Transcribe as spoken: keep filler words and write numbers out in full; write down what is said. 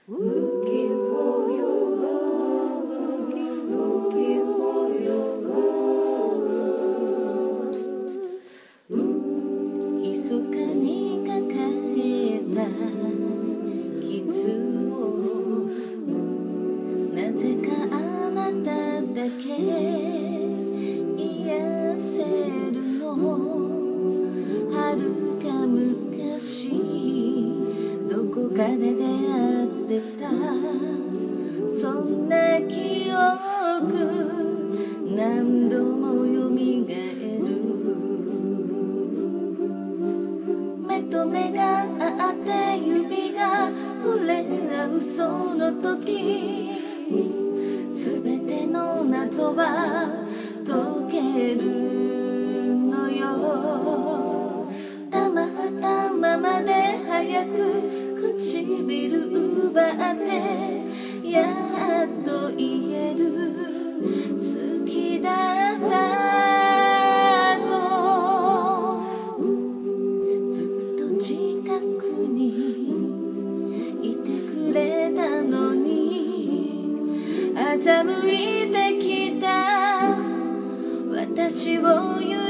Looking for your love, looking for your love. 密かに抱えた傷をなぜかあなただけ癒せるの。遥か昔どこかで出会ってたそんな記憶何度もよみがえる。目と目が合って指が触れ合うその時すべての謎は解けるのよ。たまったままで早く唇奪ってやっと言える好きだったと。ずっと近くにいてくれたのに欺いてきた私を許